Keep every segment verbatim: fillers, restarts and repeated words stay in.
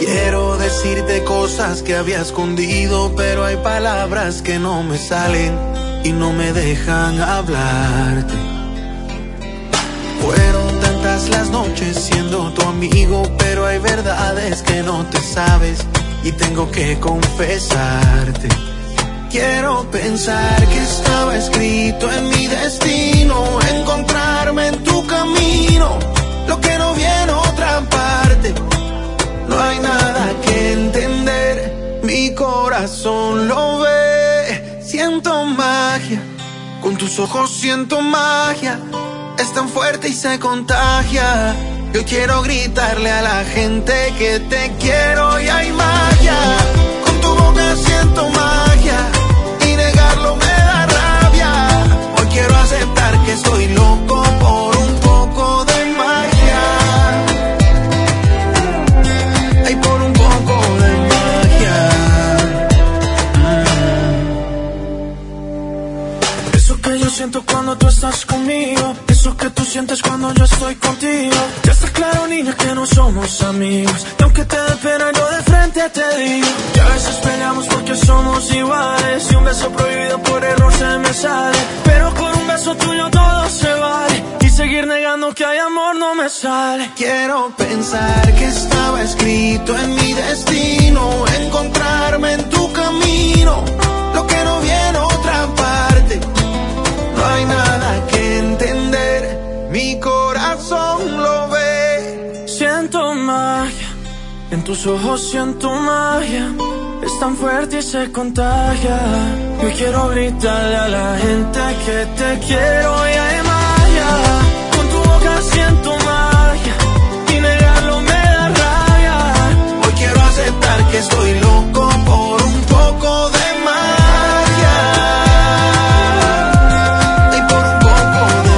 Quiero decirte cosas que había escondido, pero hay palabras que no me salen y no me dejan hablarte. Fueron tantas las noches siendo tu amigo, pero hay verdades que no te sabes y tengo que confesarte. Quiero pensar que estaba escrito en mi destino, encontrarme en tu camino, lo que no viene otra parte. No hay nada que entender, mi corazón lo ve. Siento magia, con tus ojos siento magia. Es tan fuerte y se contagia. Yo quiero gritarle a la gente que te quiero y hay magia. Con tu boca siento magia y negarlo me da rabia. Hoy quiero aceptar que estoy loco por un poco de magia. Ay, por un poco de magia. mm. Eso que yo siento cuando tú estás conmigo, eso que tú sientes cuando yo estoy contigo. Ya está claro, niña, que no somos amigos. Y aunque te dé pena, yo de frente te digo que a veces peleamos porque somos iguales. Y un beso prohibido por error se me sale, pero con un beso tuyo todo se vale. Y seguir negando que hay amor no me sale. Quiero pensar que estaba escrito en mi destino, encontrarme en tu camino, lo que no viene otra parte. No hay nada que entender, mi corazón lo ve. Siento magia, en tus ojos siento magia. Es tan fuerte y se contagia. Yo quiero gritarle a la gente que te quiero y hay magia. Con tu boca siento magia y negarlo me da rabia. Hoy quiero aceptar que estoy loco por un poco de magia. Y por un poco de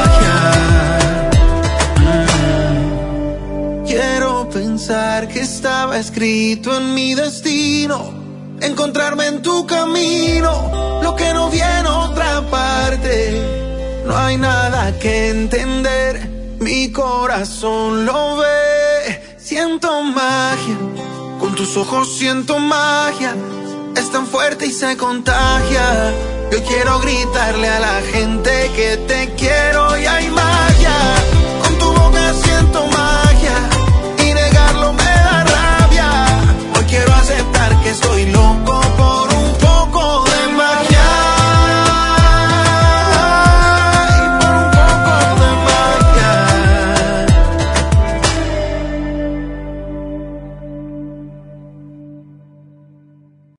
magia. mm. Quiero pensar que estaba escrito en mi destino, encontrarme en tu camino, lo que no viene otra parte. No hay nada que entender, mi corazón lo ve. Siento magia, con tus ojos siento magia. Es tan fuerte y se contagia. Yo quiero gritarle a la gente que te quiero y hay magia.